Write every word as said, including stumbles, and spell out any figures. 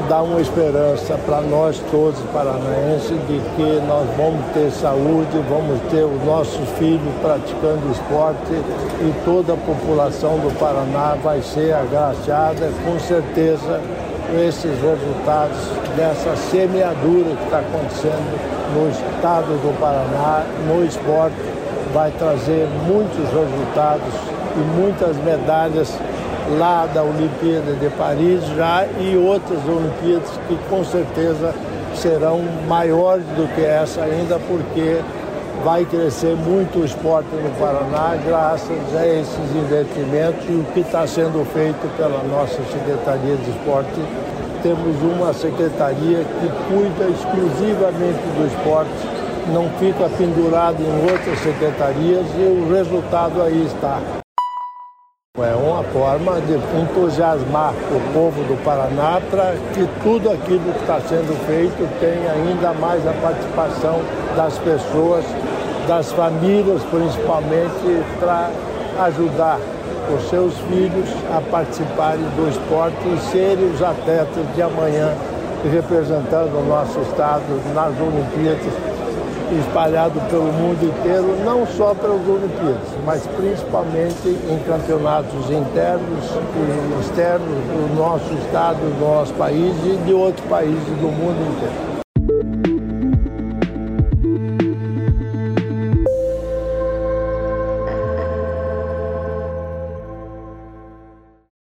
dá uma esperança para nós todos paranaenses de que nós vamos ter saúde, vamos ter os nossos filhos praticando esporte e toda a população do Paraná vai ser agraciada, com certeza, esses resultados dessa semeadura que está acontecendo no estado do Paraná, no esporte, vai trazer muitos resultados e muitas medalhas lá da Olimpíada de Paris já e outras Olimpíadas que com certeza serão maiores do que essa ainda, porque vai crescer muito o esporte no Paraná graças a esses investimentos e o que está sendo feito pela nossa Secretaria de Esporte. Temos uma secretaria que cuida exclusivamente do esporte, não fica pendurado em outras secretarias e o resultado aí está. É uma forma de entusiasmar o povo do Paraná para que tudo aquilo que está sendo feito tenha ainda mais a participação das pessoas, das famílias principalmente, para ajudar os seus filhos a participarem do esporte e serem os atletas de amanhã representando o nosso estado nas Olimpíadas, espalhado pelo mundo inteiro, não só pelas Olimpíadas, mas principalmente em campeonatos internos e externos do nosso estado, do nosso país e de outros países do mundo inteiro.